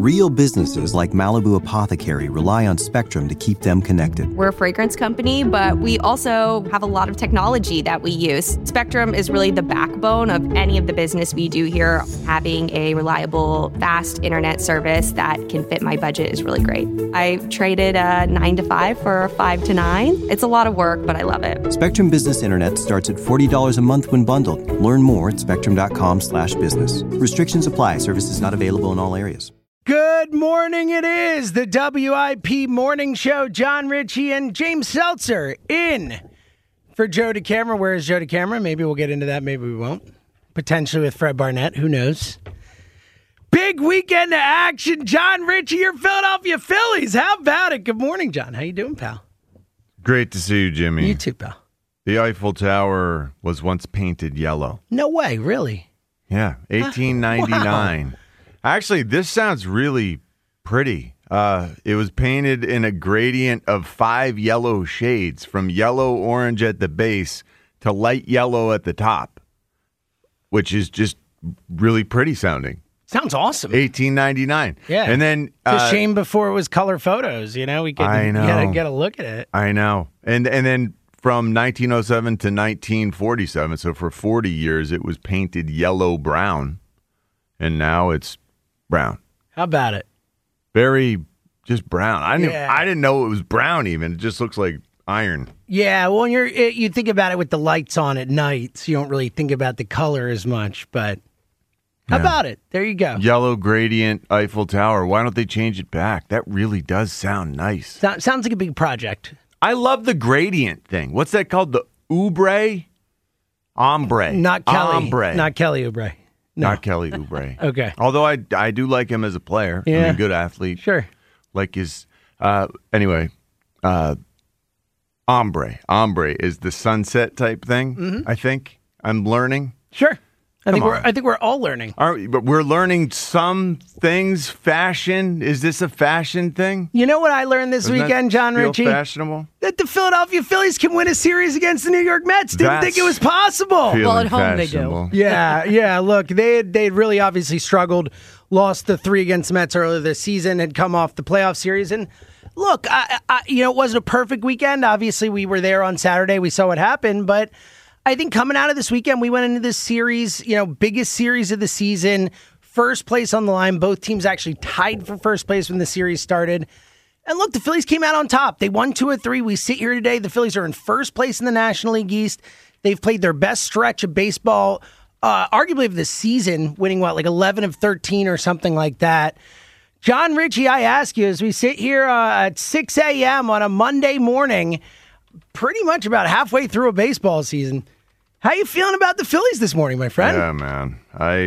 Real businesses like Malibu Apothecary rely on Spectrum to keep them connected. We're a fragrance company, but we also have a lot of technology that we use. Spectrum is really the backbone of any of the business we do here. Having a reliable, fast internet service that can fit my budget is really great. I traded a 9 to 5 for a 5 to 9. It's a lot of work, but I love it. Spectrum Business Internet starts at $40 a month when bundled. Learn more at spectrum.com/business. Restrictions apply. Services not available in all areas. Good morning. It is the WIP Morning Show. John Ritchie and James Seltzer in for Joe DeCamara. Where is Joe DeCamara? Maybe we'll get into that. Maybe we won't. Potentially with Fred Barnett. Who knows? Big weekend of action. John Ritchie, your Philadelphia Phillies. How about it? Good morning, John. How you doing, pal? Great to see you, Jimmy. You too, pal. The Eiffel Tower was once painted yellow. No way, really? Yeah, 1899. Wow. Actually, this sounds really pretty. It was painted in a gradient of 5 yellow shades, from yellow-orange at the base to light yellow at the top, which is just really pretty sounding. Sounds awesome. 1899. Yeah. And then it's a shame before it was color photos, you know? We could get a look at it. I know. And then from 1907 to 1947, so for 40 years, it was painted yellow-brown, and now it's brown. How about it? Very just brown. I didn't know it was brown even. It just looks like iron. Yeah, well, you think about it with the lights on at night, so you don't really think about the color as much, but how about it? There you go. Yellow gradient Eiffel Tower. Why don't they change it back? That really does sound nice. Sounds like a big project. I love the gradient thing. What's that called? The Oubre? Ombre. Not Kelly. Ombre. Not Kelly Oubre. No. Not Kelly Oubre. Okay. Although I do like him as a player. Yeah. I mean, good athlete. Sure. Like his, anyway, ombre. Ombre is the sunset type thing, I think. I'm learning. Sure. I think we're all learning. But we're learning some things. Fashion. Is this a fashion thing? You know what I learned this weekend, John Ritchie? Fashionable? That the Philadelphia Phillies can win a series against the New York Mets. Didn't think it was possible. Well, at home they do. Yeah. Look, they'd really obviously struggled. Lost the 3 against the Mets earlier this season. Had come off the playoff series. And look, it wasn't a perfect weekend. Obviously, we were there on Saturday. We saw what happened. But I think coming out of this weekend, we went into this series, biggest series of the season, first place on the line. Both teams actually tied for first place when the series started. And look, the Phillies came out on top. They won 2 of 3. We sit here today. The Phillies are in first place in the National League East. They've played their best stretch of baseball, arguably of the season, winning, like 11 of 13 or something like that. John Ritchie, I ask you, as we sit here at 6 a.m. on a Monday morning, pretty much about halfway through a baseball season, how you feeling about the Phillies this morning, my friend? Yeah, man.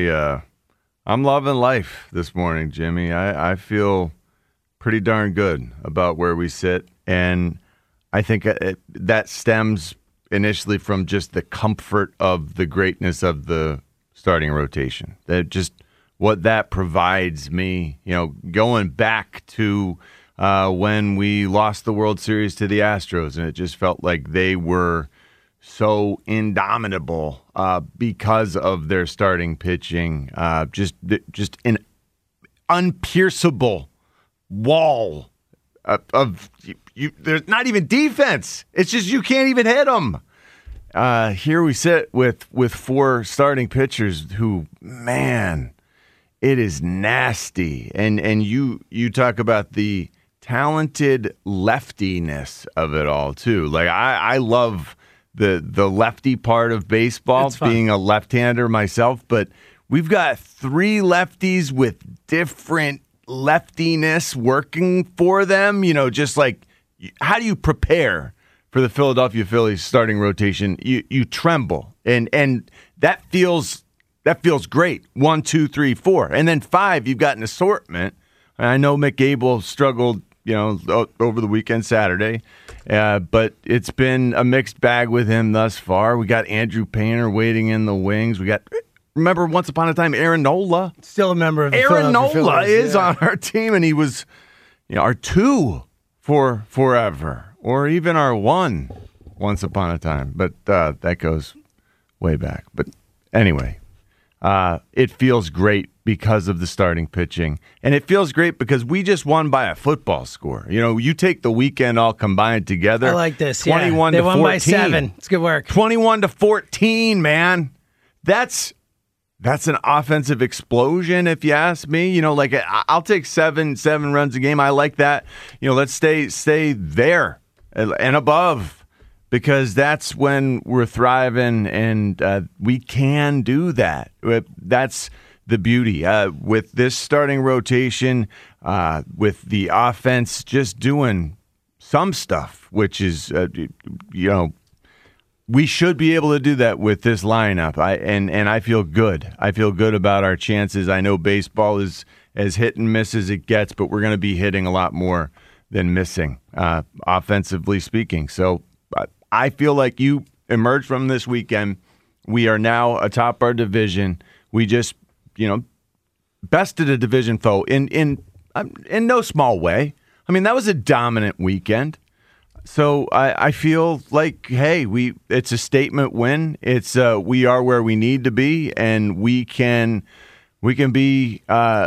I'm loving life this morning, Jimmy. I feel pretty darn good about where we sit, and I think that stems initially from just the comfort of the greatness of the starting rotation. That just what that provides me, going back to when we lost the World Series to the Astros, and it just felt like they were so indomitable because of their starting pitching, just an unpierceable wall of you. There's not even defense. It's just you can't even hit them. Here we sit with 4 starting pitchers who, man, it is nasty. And you talk about the talented leftiness of it all too. Like I love the lefty part of baseball, being a left-hander myself, but we've got 3 lefties with different leftiness working for them. Just like, how do you prepare for the Philadelphia Phillies starting rotation? You tremble, and that feels great. 1, 2, 3, 4, and then 5. You've got an assortment. And I know McAble struggled, over the weekend Saturday. But it's been a mixed bag with him thus far. We got Andrew Painter waiting in the wings. We got, remember, once upon a time, Aaron Nola. Still a member of the Aaron Nola is on our team, and he was our 2 for forever, or even our 1 once upon a time. But that goes way back. But anyway, it feels great because of the starting pitching. And it feels great because we just won by a football score. You know, you take the weekend all combined together. I like this. 21 They to 14. won by 7. It's good work. 21 to 14, man. That's an offensive explosion, if you ask me. You know, like I'll take seven runs a game. I like that. You know, let's stay there and above, because that's when we're thriving, and we can do that. That's the beauty with this starting rotation, with the offense just doing some stuff, which is we should be able to do that with this lineup. I feel good. I feel good about our chances. I know baseball is as hit and miss as it gets, but we're going to be hitting a lot more than missing, offensively speaking. So I feel like you emerged from this weekend. We are now atop our division. We just, bested a division foe in no small way. I mean, that was a dominant weekend. So I feel like, hey, it's a statement win. It's we are where we need to be, and we can be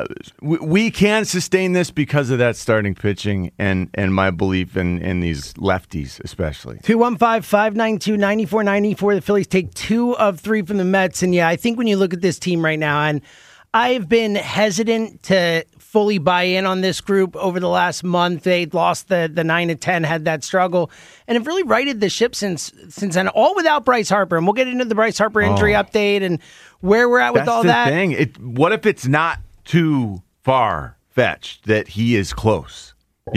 we can sustain this because of that starting pitching and my belief in these lefties especially. 215-592-9494. The Phillies take 2 of 3 from the Mets, and I think when you look at this team right now, and I've been hesitant to fully buy in on this group over the last month. They lost the 9-10, had that struggle, and have really righted the ship since then, all without Bryce Harper. And we'll get into the Bryce Harper injury update and where we're at with all that. That's the thing. What if it's not too far-fetched that he is close?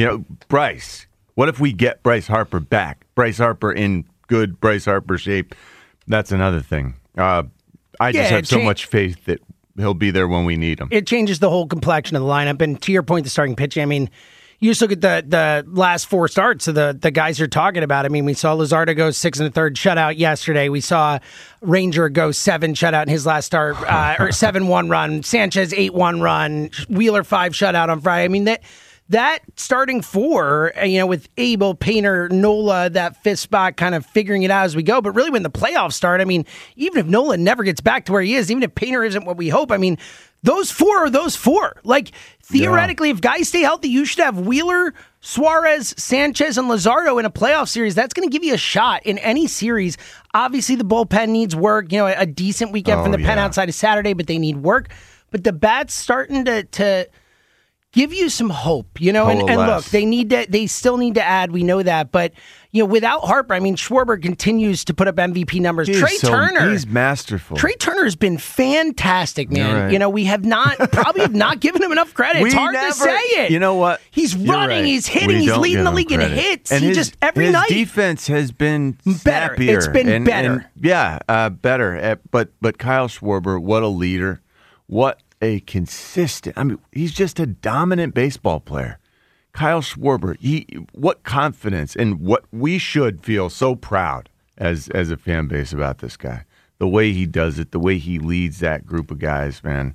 Bryce. What if we get Bryce Harper back? Bryce Harper in good Bryce Harper shape. That's another thing. I just have so much faith that he'll be there when we need him. It changes the whole complexion of the lineup. And to your point, the starting pitching, I mean, you just look at the last 4 starts of the guys you're talking about. I mean, we saw Luzardo go 6 1/3 shutout yesterday. We saw Ranger go 7 shutout in his last start, or 7-1 run. Sanchez 8-1 run. Wheeler 5 shutout on Friday. I mean, that starting 4, with Abel, Painter, Nola, that 5th spot, kind of figuring it out as we go. But really, when the playoffs start, I mean, even if Nola never gets back to where he is, even if Painter isn't what we hope, I mean, those 4 are those 4. Like, theoretically, if guys stay healthy, you should have Wheeler, Suarez, Sanchez, and Luzardo in a playoff series. That's going to give you a shot in any series. Obviously, the bullpen needs work. A decent weekend from the pen outside of Saturday, but they need work. But the bat's starting to give you some hope, and look, they still need to add. We know that, but without Harper, I mean, Schwarber continues to put up MVP numbers. Turner, he's masterful. Trey Turner has been fantastic, man. Right. We have not given him enough credit. It's hard to say it. You know what? He's running, he's hitting, he's leading the league in hits. And his night. Defense has been better. Snappier. It's been better. Better. But Kyle Schwarber, what a leader! What a consistent. I mean, he's just a dominant baseball player. Kyle Schwarber, what confidence, and what we should feel so proud as a fan base about this guy. The way he does it, the way he leads that group of guys, man.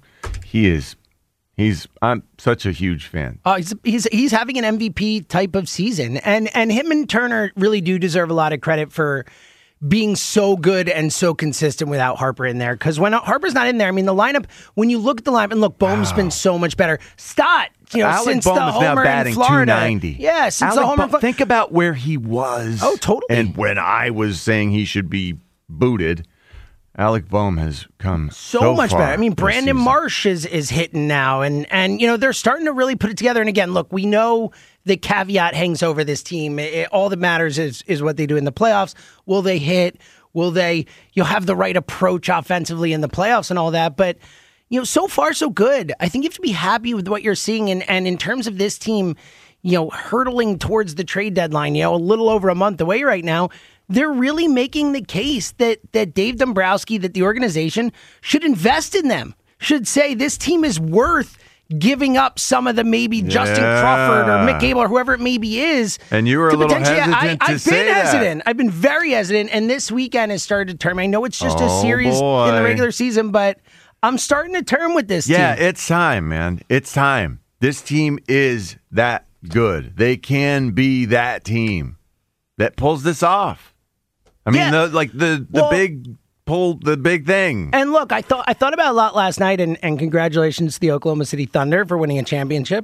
I'm such a huge fan. He's having an MVP type of season, and him and Turner really do deserve a lot of credit for being so good and so consistent without Harper in there. Because when Harper's not in there, I mean, the lineup, when you look at the lineup, and look, Bohm's been so much better. Stott, since Bohm the is homer now batting in Florida. 290. Yeah, since the homer. Think about where he was. Oh, totally. And when I was saying he should be booted, Alec Bohm has come so much far better. I mean, Brandon Marsh is hitting now, and they're starting to really put it together. And again, look, we know the caveat hangs over this team. All that matters is what they do in the playoffs. Will they hit? Will they have the right approach offensively in the playoffs and all that? But so far so good. I think you have to be happy with what you're seeing, and in terms of this team, hurtling towards the trade deadline, a little over a month away right now. They're really making the case that Dave Dombrowski, that the organization should invest in them, should say this team is worth giving up some of the maybe Justin Crawford or Mick Abel or whoever it maybe is. And you were a little hesitant I've been hesitant. I've been very hesitant, and this weekend has started to turn. I know it's just a series in the regular season, but I'm starting to turn with this team. Yeah, it's time, man. It's time. This team is that good. They can be that team that pulls this off. I mean, the big pull the big thing. And look, I thought about it a lot last night, and congratulations to the Oklahoma City Thunder for winning a championship.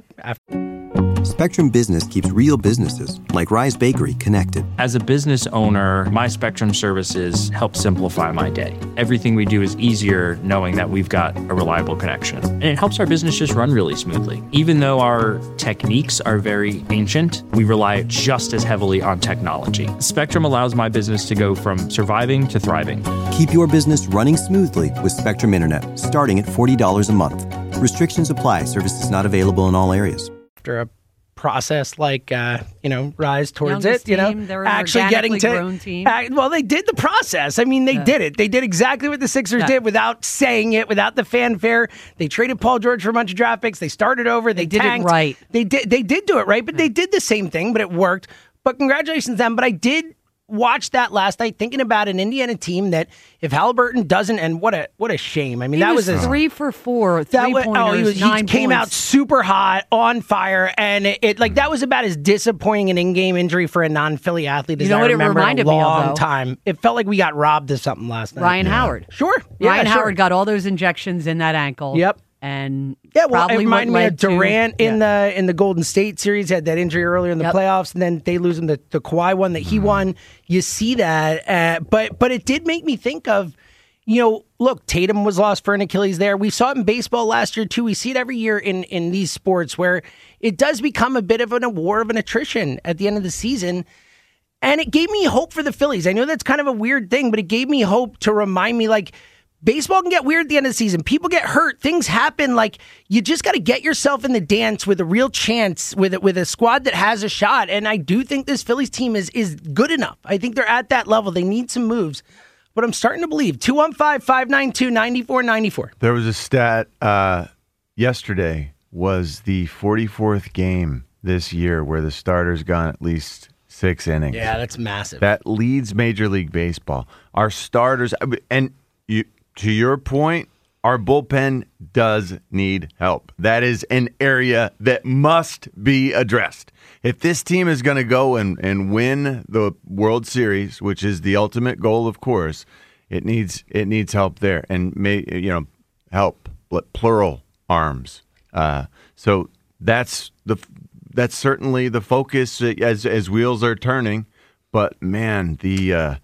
Spectrum Business keeps real businesses, like Rise Bakery, connected. As a business owner, my Spectrum services help simplify my day. Everything we do is easier knowing that we've got a reliable connection. And it helps our business just run really smoothly. Even though our techniques are very ancient, we rely just as heavily on technology. Spectrum allows my business to go from surviving to thriving. Keep your business running smoothly with Spectrum Internet, starting at $40 a month. Restrictions apply. Services not available in all areas. After a process like Rise towards Youngest it, team, they're an actually getting to grown team. Well, they did the process. I mean, they did it. They did exactly what the Sixers did without saying it, without the fanfare. They traded Paul George for a bunch of draft picks. They started over. They did tanked. it right. They did do it right, but they did the same thing, but it worked. But congratulations to them. But I did watch that last night, thinking about an Indiana team that if Halliburton doesn't, and what a shame. I mean, that was 3 for 4, 3-pointers, he came out super hot, on fire, and it like that was about as disappointing an in-game injury for a non-Philly athlete as I remember in a long time. It felt like we got robbed of something last night. Ryan Howard. Sure. Ryan Howard got all those injections in that ankle. Yep. And it probably reminded me of Durant in the Golden State series. He had that injury earlier in the playoffs, and then they lose him the Kawhi one that he won. You see that, but it did make me think of, look, Tatum was lost for an Achilles there. We saw it in baseball last year too. We see it every year in these sports where it does become a bit of a war of an attrition at the end of the season. And it gave me hope for the Phillies. I know that's kind of a weird thing, but it gave me hope to remind me, like, baseball can get weird at the end of the season. People get hurt. Things happen. Like, you just got to get yourself in the dance with a real chance with a squad that has a shot. And I do think this Phillies team is good enough. I think they're at that level. They need some moves. But I'm starting to believe. 215-592-9494. There was a stat yesterday was the 44th game this year where the starters gone at least 6 innings. Yeah, that's massive. That leads Major League Baseball. Our starters, and to your point, our bullpen does need help. That is an area that must be addressed. If this team is going to go and win the World Series, which is the ultimate goal, of course, it needs help there, and help, plural arms. So that's certainly the focus as wheels are turning. But man, the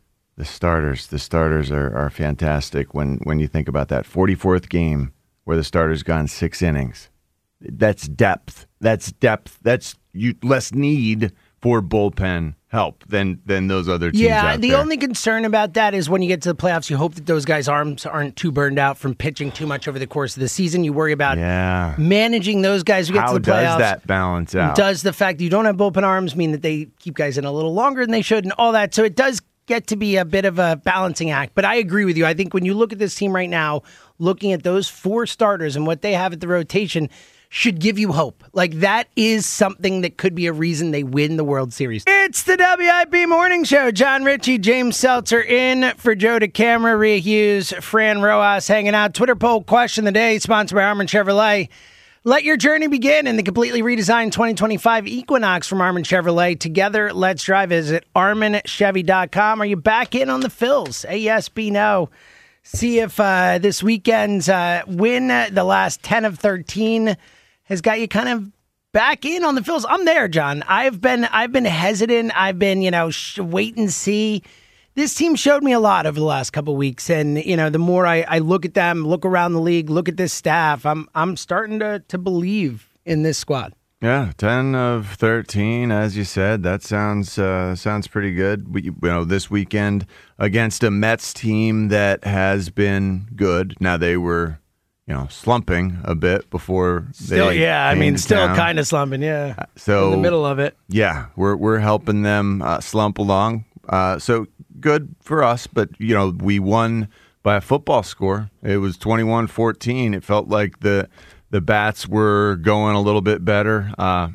starters are fantastic when you think about that 44th game where the starter's gone 6 innings. That's depth. That's less need for bullpen help than those other teams out the there. only concern about that is when you get to the playoffs, you hope that those guys' arms aren't too burned out from pitching too much over the course of the season. You worry about managing those guys who get to the playoffs. How does that balance out? Does the fact that you don't have bullpen arms mean that they keep guys in a little longer than they should and all that? So it does get to be a bit of a balancing act. But I agree with you. I think when you look at this team right now, looking at those 4 starters and what they have at the rotation should give you hope. Like, that is something that could be a reason they win the World Series. It's the WIP Morning Show. John Ritchie, James Seltzer in for Joe DeCamara, Rhea Hughes, Fran Rojas hanging out. Twitter poll question of the day, sponsored by Armin Chevrolet. Let your journey begin in the completely redesigned 2025 Equinox from Armin Chevrolet. Together, let's drive. Visit ArminChevy.com. Are you back in on the Phils? A yes, B no. See if this weekend's win, the last 10 of 13, has got you kind of back in on the Phils. I'm there, John. I've been hesitant. I've been, wait and see. This team showed me a lot over the last couple of weeks, and the more I look at them, look around the league, look at this staff, I'm starting to believe in this squad. Yeah, 10 of 13, as you said. That sounds pretty good. This weekend against a Mets team that has been good. Now they were, slumping a bit before still, they still kind of slumping, yeah. So in the middle of it, yeah, we're helping them slump along. So good for us, but we won by a football score. It was 21-14. It felt like the bats were going a little bit better.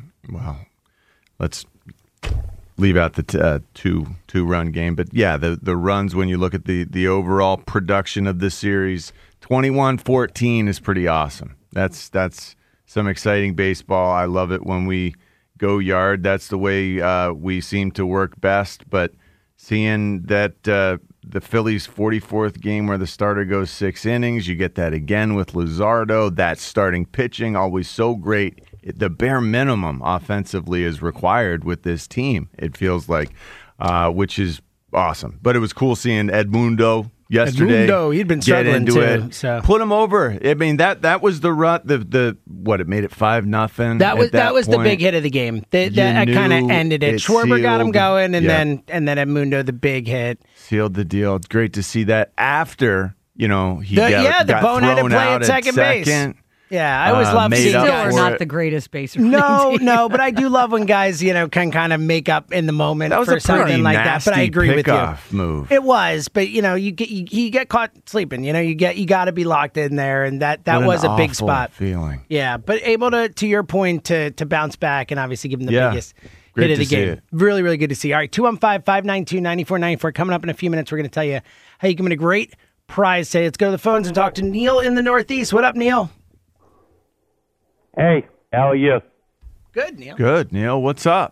Let's leave out the two-run game. But, yeah, the runs, when you look at the overall production of this series, 21-14 is pretty awesome. That's some exciting baseball. I love it when we go yard. That's the way we seem to work best. But seeing that the Phillies' 44th game where the starter goes 6 innings. You get that again with Luzardo. That starting pitching, always so great. The bare minimum offensively is required with this team, it feels like, which is awesome. But it was cool seeing Edmundo yesterday. Edmundo, he'd been struggling get into too. it. So. Put him over. I mean, that was the run. It made it 5-0. That was the big hit of the game. That kind of ended it. Schwarber got him going, and then Edmundo, the big hit, sealed the deal. It's great to see that after he the got boneheaded thrown play out at second base. Yeah, I always love seeing Still guys. are not the greatest base. No, but I do love when guys, can kind of make up in the moment that was for a pretty something like that. But I agree with you. Move. It was, but you get caught sleeping. You got to be locked in there, and that was a big spot. Feeling. Yeah, but able to your point to bounce back and obviously give them the biggest hit of the game. Really, really good to see. All right, 215-592-9494 coming up in a few minutes. We're going to tell you how you can win a great prize today. Let's go to the phones and talk to Neil in the Northeast. What up, Neil? Hey, how are you? Good, Neil. Good, Neil. What's up?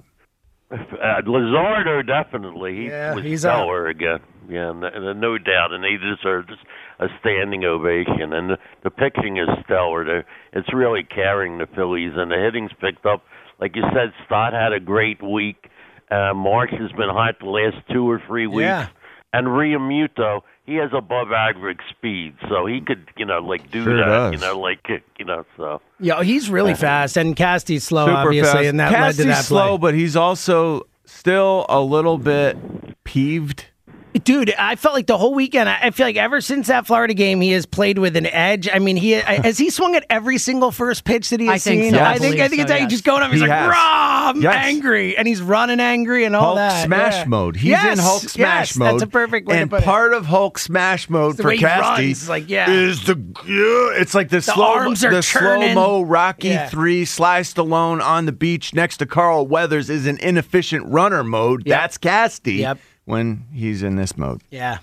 Luzardo, definitely. He's stellar again. Yeah, no doubt, and he deserves a standing ovation. And the pitching is stellar. It's really carrying the Phillies, and the hitting's picked up. Like you said, Stott had a great week. March has been hot the last 2 or 3 weeks. Yeah. And Realmuto, he has above average speed, so he could, do Sure that, does. so. Yeah, he's really fast, and Casty's slow, Super obviously, fast. and that Casty's led to that slow, play. but he's also still a little bit peeved. Dude, I felt like the whole weekend, I feel like ever since that Florida game, he has played with an edge. I mean, has he swung at every single first pitch that he has think seen? so. I think it's like he's just going up. He's He like, has. "Rah, I'm Yes. angry," and he's running angry and all Hulk that. smash mode. He's in Hulk smash mode. That's a perfect way and to put it. part of Hulk smash mode the for way he Casty runs, is it's like the arms are churning. slow-mo Rocky Yeah. 3 Sly Stallone on the beach next to Carl Weathers is an inefficient runner mode. Yep. That's Casty Yep. when he's in this mode. Yeah.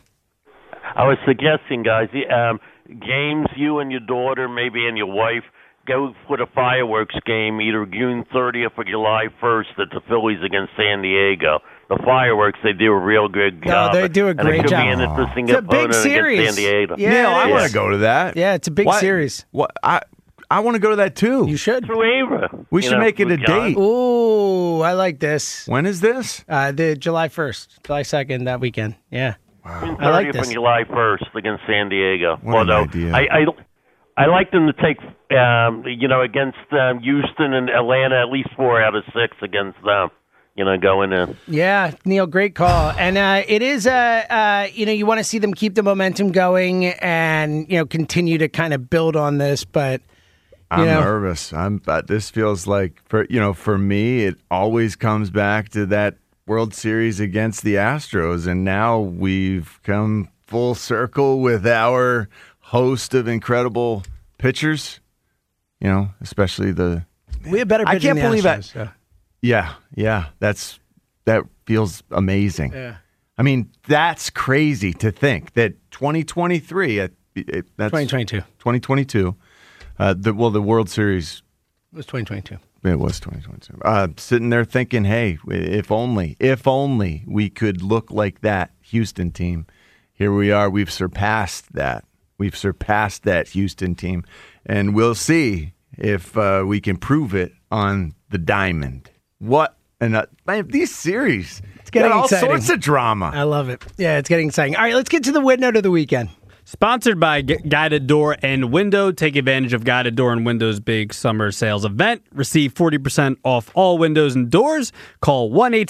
I was suggesting, guys, James, you and your daughter, maybe and your wife, go for the fireworks game either June 30th or July 1st at the Phillies against San Diego. The fireworks, they do a real good job. they do a great and it could job. be an interesting It's a big opponent series. against San Diego. Yeah, Neil, it I is. want to go to that. Yeah, it's a big series. What I want to go to that too. You should. Through Ava. We should make it a with John. date. Ooh, I like this. When is this? The July 1st, July 2nd, that weekend. Yeah. June I like 30th this. and July 1st against San Diego. What an Although idea. I like them to take, against Houston and Atlanta, at least 4 out of 6 against them. Going in. Yeah, Neil, great call. And it is, you want to see them keep the momentum going and, continue to kind of build on this. But, I'm nervous. This feels like, for me, it always comes back to that World Series against the Astros. And now we've come full circle with our host of incredible pitchers, especially we have better pitching I can't than the believe Astros, that. so. Yeah. That feels amazing. Yeah. I mean, that's crazy to think that 2023, that's 2022. 2022, the World Series. It was 2022. It was 2022. Sitting there thinking, hey, if only we could look like that Houston team. Here we are. We've surpassed that. We've surpassed that Houston team. And we'll see if we can prove it on the diamond. What? And these series, it's getting all exciting. sorts of drama. I love it. Yeah, it's getting exciting. All right, let's get to the win note of the weekend. Sponsored by Guided Door and Window. Take advantage of Guided Door and Window's big summer sales event. Receive 40% off all windows and doors. Call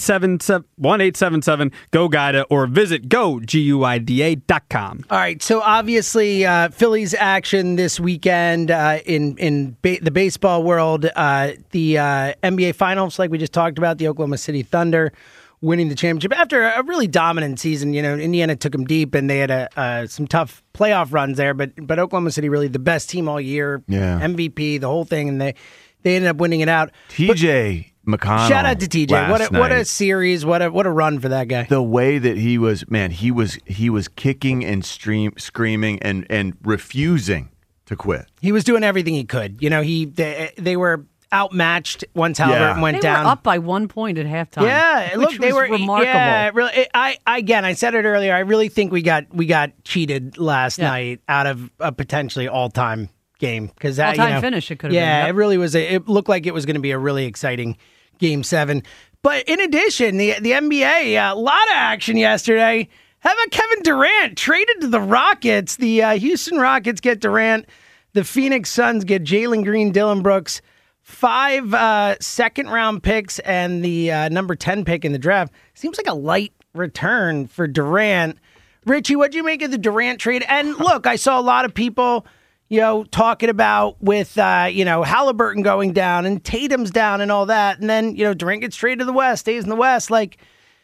1-877-GO-GUIDA or visit GoGUIDA.com. All right, so obviously Phillies action this weekend in the baseball world. The NBA Finals, like we just talked about, the Oklahoma City Thunder winning the championship after a really dominant season. Indiana took them deep, and they had some tough playoff runs there. But Oklahoma City really the best team all year. Yeah. MVP, the whole thing, and they ended up winning it out. TJ McConnell. Shout out to TJ. What a series. What a run for that guy. The way that he was kicking and screaming and refusing to quit. He was doing everything he could. They were outmatched once Halliburton went They down. were up by 1 point at halftime. Yeah, which look, they was were remarkable. Yeah, really. I said it earlier. I really think we got cheated last night out of a potentially all-time game because All-time finish. It could have been. Yeah, Yep. it really was. It looked like it was going to be a really exciting Game 7. But in addition, the NBA, a lot of action yesterday. How about Kevin Durant traded to the Rockets? The Houston Rockets get Durant. The Phoenix Suns get Jalen Green, Dylan Brooks, 5 second-round picks, and the number 10 pick in the draft. Seems like a light return for Durant. Richie, what do you make of the Durant trade? And look, I saw a lot of people, talking about with, Halliburton going down and Tatum's down and all that. And then, Durant gets traded to the West, stays in the West. Like,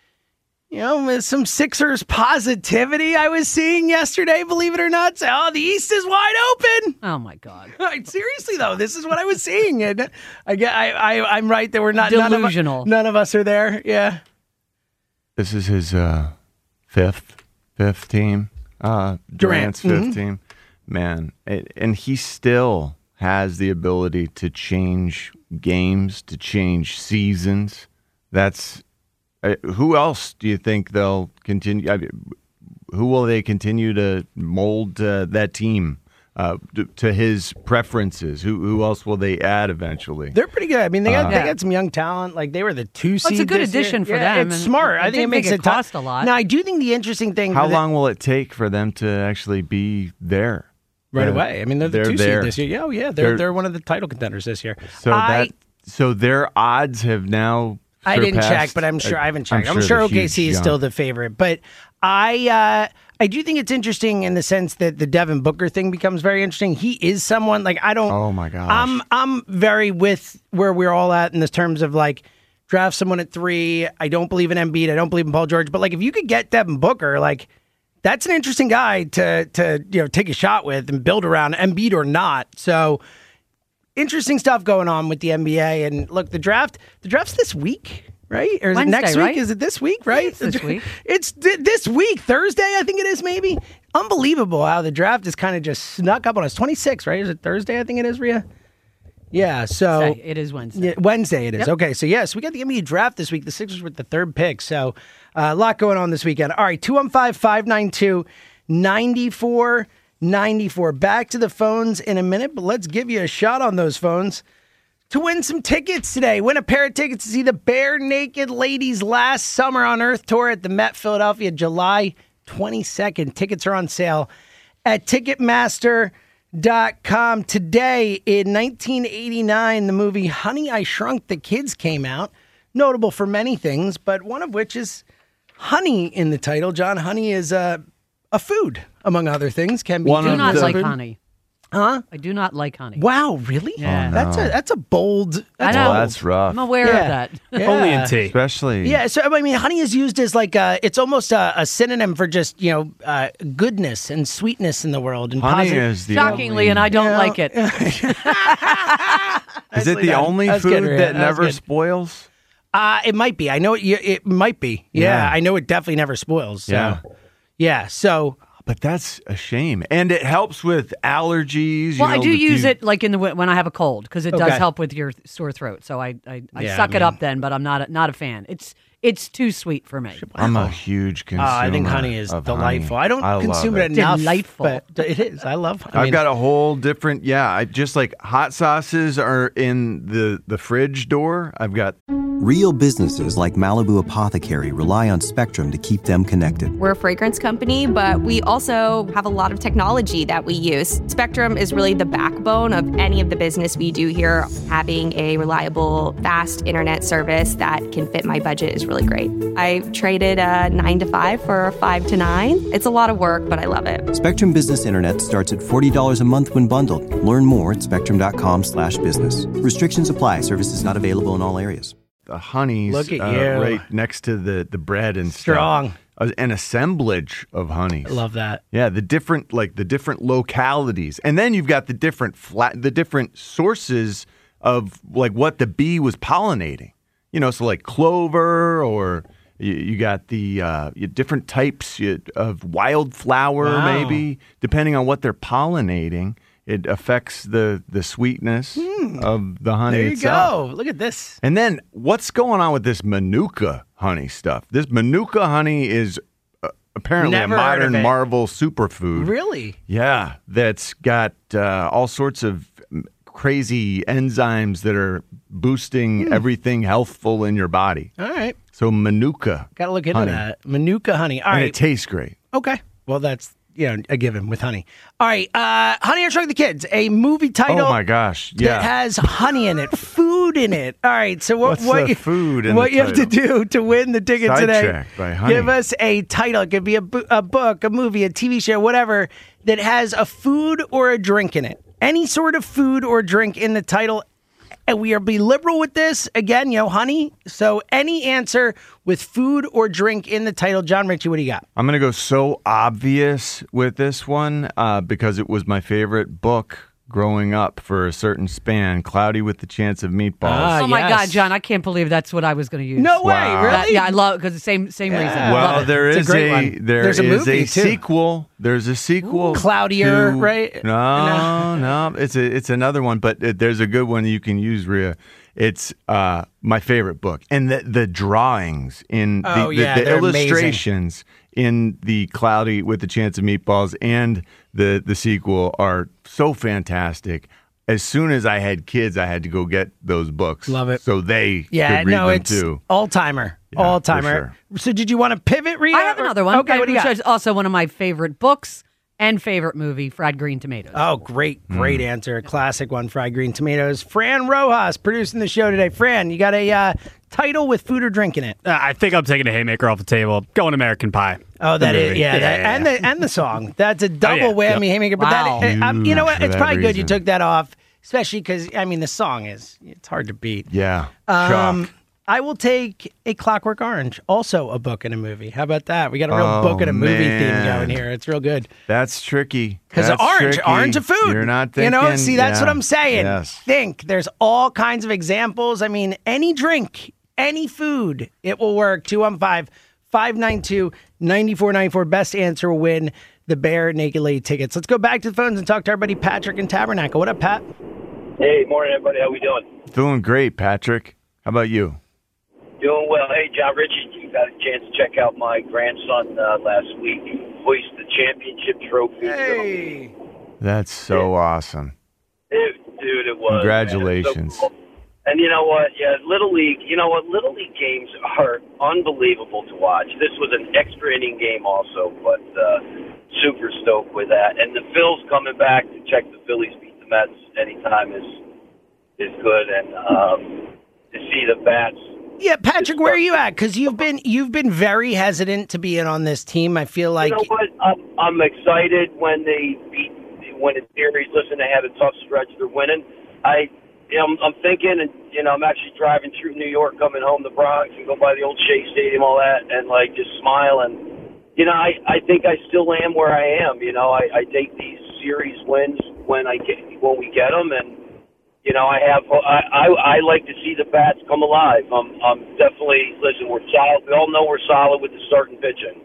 with some Sixers positivity I was seeing yesterday, believe it or not. Say, the East is wide open. Oh, my God. Seriously, though, this is what I was seeing. And I'm right that we're not delusional. None of us are there. Yeah. This is his fifth team. Durant's fifth team. Man, and he still has the ability to change games, to change seasons. That's who else do you think they'll continue? Who will they continue to mold that team to his preferences? Who else will they add eventually? They're pretty good. I mean, they got some young talent. Like they were the 2 seed. It's a good this addition year. for them. It's and smart. I think it makes it cost a lot. Now, I do think the interesting thing. How long will it take for them to actually be there? Right away. I mean, they're the 2 seed this year. Yeah, they're one of the title contenders this year. So their odds have now. I didn't check, but I'm sure I haven't checked. I'm sure OKC is still the favorite, but I do think it's interesting in the sense that the Devin Booker thing becomes very interesting. He is someone like I don't. Oh my gosh! I'm very with where we're all at in this terms of like draft someone at 3. I don't believe in Embiid. I don't believe in Paul George. But like if you could get Devin Booker, like that's an interesting guy to take a shot with and build around, Embiid or not. So. Interesting stuff going on with the NBA. And look, the draft's this week, right? Or is Wednesday, it next right? week? Is it this week, right? It's this week. It's this week, Thursday, I think it is, maybe. Unbelievable how the draft is kind of just snuck up on us. 26, right? Is it Thursday, I think it is, Rhea? Yeah, so. It is Wednesday. Yeah, Wednesday it is. Yep. Okay, so yes, we got the NBA draft this week. The Sixers with the 3rd pick. So a lot going on this weekend. All right, 215-592-9494. Back to the phones in a minute, but let's give you a shot on those phones to win some tickets today. Win a pair of tickets to see the Bare Naked Ladies last summer on Earth Tour at the Met Philadelphia, July 22nd. Tickets are on sale at Ticketmaster.com. Today, in 1989, the movie Honey, I Shrunk the Kids came out. Notable for many things, but one of which is honey in the title. John, honey is a food, among other things. Can be. I do not like honey. Huh? I do not like honey. Wow, really? Yeah. Oh, no. That's a bold. I know. Well, that's rough. I'm aware of that. Yeah. Only in tea. Especially. Yeah, so I mean, honey is used as like it's almost a synonym for just goodness and sweetness in the world. And honey positive. is the Shockingly, and I don't like it. Is it the only food that never spoils? It might be. I know it might be. Yeah, I know it definitely never spoils. So. Yeah. So. But that's a shame, and it helps with allergies. Well, I do use it like in the when I have a cold because it does Okay. help with your sore throat. So I Yeah, suck it up then, but I'm not a fan. It's too sweet for me. I'm a huge consumer. I think honey is of delightful. honey. I don't consume love it enough. Delightful. But it is. I love. I've got a whole different. Yeah, I just like hot sauces are in the fridge door. I've got. Real businesses like Malibu Apothecary rely on Spectrum to keep them connected. We're a fragrance company, but we also have a lot of technology that we use. Spectrum is really the backbone of any of the business we do here. Having a reliable, fast internet service that can fit my budget is really great. I traded a 9 to 5 for a 5 to 9. It's a lot of work, but I love it. Spectrum Business Internet starts at $40 a month when bundled. Learn more at spectrum.com/business. Restrictions apply. Services not available in all areas. The honeys Look at you. right next to the bread and Strong. stuff. An assemblage of honeys. I love that. Yeah, the different localities, and then you've got the different sources of like what the bee was pollinating. So like clover, or you got the different types of wildflower, Wow. maybe depending on what they're pollinating. It affects the sweetness of the honey There you itself. go. Look at this. And then what's going on with this Manuka honey stuff? This Manuka honey is apparently Never a heard of modern it. Marvel superfood. Really? Yeah, that's got all sorts of crazy enzymes that are boosting everything healthful in your body. All right. So Manuka. Got to look into honey. that. Manuka honey. All And right. it tastes great. Okay. Well, that's a given with honey. All right. Honey, I Shrunk the Kids, a movie title. Oh my gosh. Yeah. That has honey in it, food in it. All right. So what What's the food in what the you have to title? do to win the ticket today? Sidetracked by honey. Give us a title. It could be a book, a movie, a TV show, whatever that has a food or a drink in it. Any sort of food or drink in the title. And we are be liberal with this. Again, honey. So any answer with food or drink in the title. John Ritchie, what do you got? I'm going to go so obvious with this one because it was my favorite book growing up for a certain span, Cloudy with the Chance of Meatballs. Oh my yes. God, John! I can't believe that's what I was going to use. No way, Wow. really? Yeah, I love because the same reason. I love Well, it. there It's a is great one. There's a movie, too. sequel. There's a sequel. Cloudier, to- right? No. It's another one, but there's a good one you can use, Rhea. It's my favorite book, and the drawings in Oh, the yeah, they're illustrations in the Cloudy with the Chance of Meatballs and the sequel are so fantastic. As soon as I had kids, I had to go get those books. Love it. So they Yeah, could read no, them it's too. all-timer. Yeah, All-timer. So did you want to pivot, Rhea? I have another one. Okay, what do you which got? is also one of my favorite books and favorite movie, Fried Green Tomatoes. Oh, great answer. A classic one, Fried Green Tomatoes. Fran Rojas producing the show today. Fran, you got a title with food or drink in it. I think I'm taking a haymaker off the table. Going American Pie. Oh, The that is, movie. yeah. And the song. That's a double yeah. whammy haymaker. But Wow. you know what? For It's that probably good you reason. took that off, especially because, the song it's hard to beat. Yeah. Chalk. I will take A Clockwork Orange, also a book and a movie. How about that? We got a real book and a movie theme man. going here. It's real good. That's tricky. Because That's tricky. orange of food. You're not thinking. See, that's yeah. what I'm saying. Yes. Think. There's all kinds of examples. Any drink, any food, it will work. 215-592-9494. Best answer will win the Bare Naked Lady tickets. Let's go back to the phones and talk to our buddy Patrick in Tabernacle. What up, Pat? Hey, morning, everybody. How we doing? Doing great, Patrick. How about you? Doing well. Hey, John Ritchie, you got a chance to check out my grandson last week. Hoist the championship trophy. Hey. That's so awesome. Dude, it was. Congratulations. Man, it was so cool. And you know what? Yeah, Little League. You know what? Little League games are unbelievable to watch. This was an extra inning game also, but super stoked with that. And the Phils coming back to check the Phillies beat the Mets anytime is good. And to see the bats. Yeah, Patrick, where are you at? Because you've been very hesitant to be in on this team. I feel like You know what? I'm excited when they win a series. Listen, they had a tough stretch. They're winning. I'm thinking, and I'm actually driving through New York, coming home to Bronx, and go by the old Shea Stadium, all that, and just smile. And I think I still am where I am. I take these series wins when we get them, and I like to see the bats come alive. I'm definitely we're solid. We all know we're solid with the starting pitching.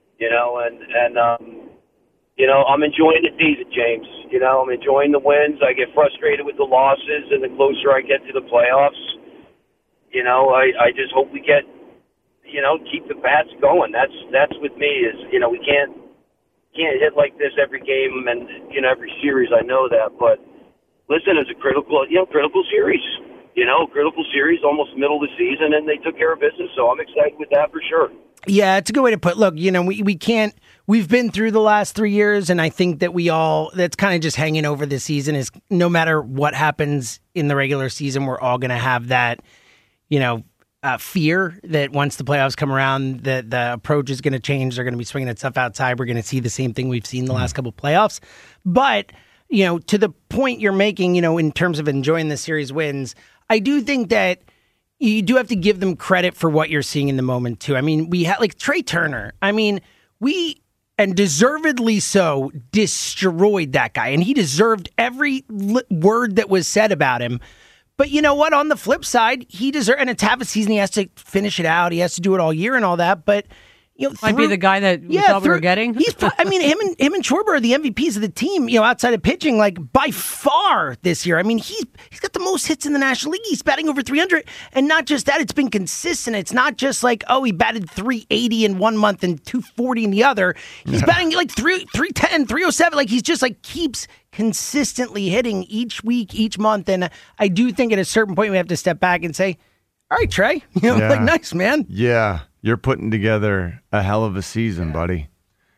I'm enjoying the season, James. I'm enjoying the wins. I get frustrated with the losses, and the closer I get to the playoffs, I just hope we get, keep the bats going. That's with me is, we can't hit like this every game and, every series. I know that, but listen, it's a critical series. Critical series, almost middle of the season, and they took care of business. So I'm excited with that for sure. Yeah, it's a good way to put. Look, we can't. We've been through the last 3 years, and I think that that's kind of just hanging over this season. Is no matter what happens in the regular season, we're all going to have that, fear that once the playoffs come around, that the approach is going to change. They're going to be swinging at stuff outside. We're going to see the same thing we've seen the last couple of playoffs. But to the point you're making, in terms of enjoying the series wins, I do think that you do have to give them credit for what you're seeing in the moment, too. We had Trey Turner. And deservedly so, destroyed that guy. And he deserved every word that was said about him. But you know what? On the flip side, and it's half a season. He has to finish it out. He has to do it all year and all that. But, Might be the guy that we thought we were getting. Him and Schwarber are the MVPs of the team, outside of pitching, like by far this year. I mean, he's got the most hits in the National League. He's batting over 300. And not just that, it's been consistent. It's not just like, he batted 380 in one month and 240 in the other. He's batting like 310, 307. Like he's just like keeps consistently hitting each week, each month. And I do think at a certain point we have to step back and say, all right, Trey, like nice, man. Yeah. You're putting together a hell of a season, buddy.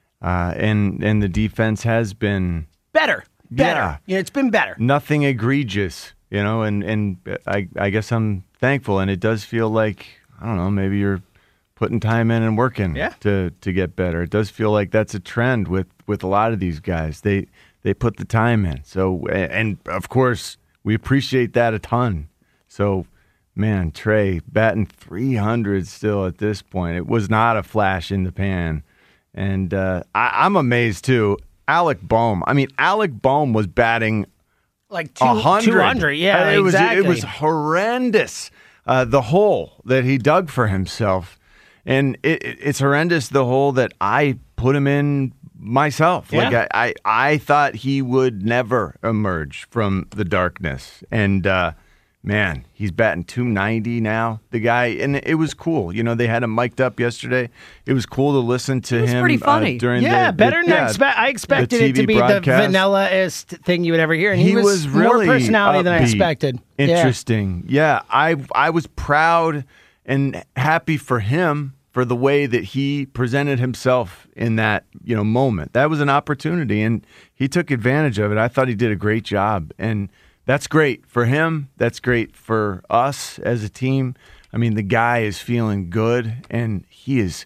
And the defense has been better. Yeah. It's been better. Nothing egregious, and I guess I'm thankful. And it does feel like, I don't know, maybe you're putting time in and working to get better. It does feel like that's a trend with a lot of these guys. They put the time in. So, and of course, we appreciate that a ton. So, man, Trey, batting 300 still at this point. It was not a flash in the pan. And I'm amazed, too. Alec Bohm. I mean, Alec Bohm was batting like 200. Yeah, exactly. It was horrendous, the hole that he dug for himself. And it's horrendous, the hole that I put him in myself. Yeah. Like I thought he would never emerge from the darkness. And man, he's batting 290 now, the guy. And it was cool. They had him mic'd up yesterday. It was cool to listen to him. It was pretty funny. During better than I expected it to be broadcast. The vanilla-est thing you would ever hear. And he was really more personality than I upbeat. expected. Interesting. Yeah, I was proud and happy for him for the way that he presented himself in that moment. That was an opportunity, and he took advantage of it. I thought he did a great job, and that's great for him. That's great for us as a team. I mean, the guy is feeling good, and he's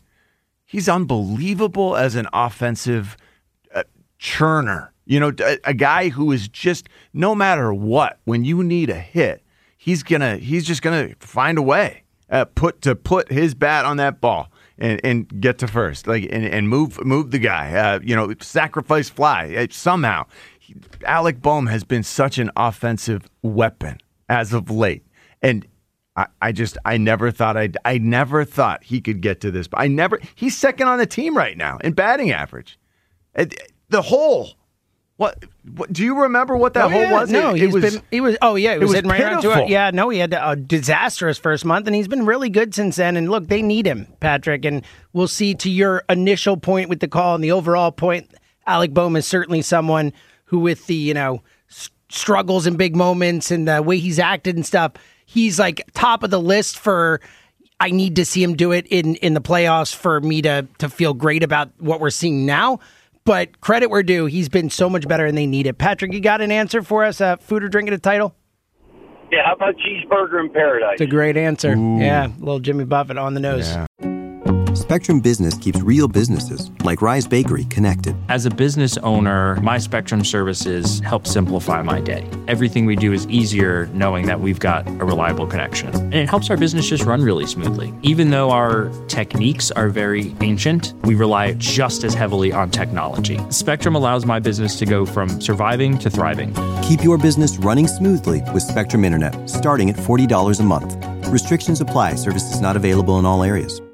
unbelievable as an offensive churner. A guy who is just, no matter what, when you need a hit, he's just gonna find a way put his bat on that ball and get to first, and move the guy. Sacrifice fly somehow. Alec Bohm has been such an offensive weapon as of late, and I never thought he could get to this. He's second on the team right now in batting average. The hole. What do you remember what that hole was? No, he was hitting right around 200. Yeah, no, he had a disastrous first month, and he's been really good since then. And look, they need him, Patrick. And we'll see, to your initial point with the call and the overall point, Alec Bohm is certainly someone who, with the struggles and big moments and the way he's acted and stuff, he's like top of the list for. I need to see him do it in the playoffs for me to feel great about what we're seeing now. But credit where due, he's been so much better, and they need it. Patrick, you got an answer for us? Food or drink at a title? Yeah, how about cheeseburger in paradise? It's a great answer. Ooh. Yeah, little Jimmy Buffett on the nose. Yeah. Spectrum Business keeps real businesses, like Rise Bakery, connected. As a business owner, my Spectrum services help simplify my day. Everything we do is easier knowing that we've got a reliable connection. And it helps our business just run really smoothly. Even though our techniques are very ancient, we rely just as heavily on technology. Spectrum allows my business to go from surviving to thriving. Keep your business running smoothly with Spectrum Internet, starting at $40 a month. Restrictions apply. Services not available in all areas.